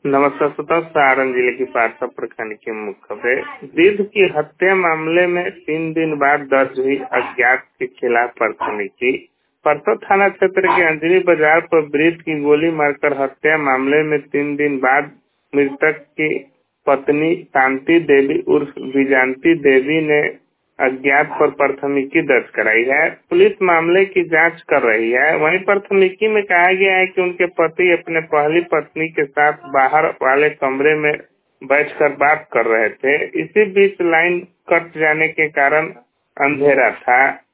नमस्कार श्रोता, सारण जिले की पारसा प्रखंड की मुख्य खबरें। वृद्ध की हत्या मामले में 3 दिन बाद दर्ज हुई अज्ञात के खिलाफ प्राथमिकी। परसा थाना क्षेत्र के अंजनी बाजार पर वृद्ध की गोली मारकर हत्या मामले में 3 दिन बाद मृतक की पत्नी शांति देवी उर्फ विजंती देवी ने अज्ञात पर प्राथमिकी दर्ज कराई है। पुलिस मामले की जांच कर रही है। वहीं प्राथमिकी में कहा गया है कि उनके पति अपने पहली पत्नी के साथ बाहर वाले कमरे में बैठकर बात कर रहे थे। इसी बीच लाइन कट जाने के कारण अंधेरा था।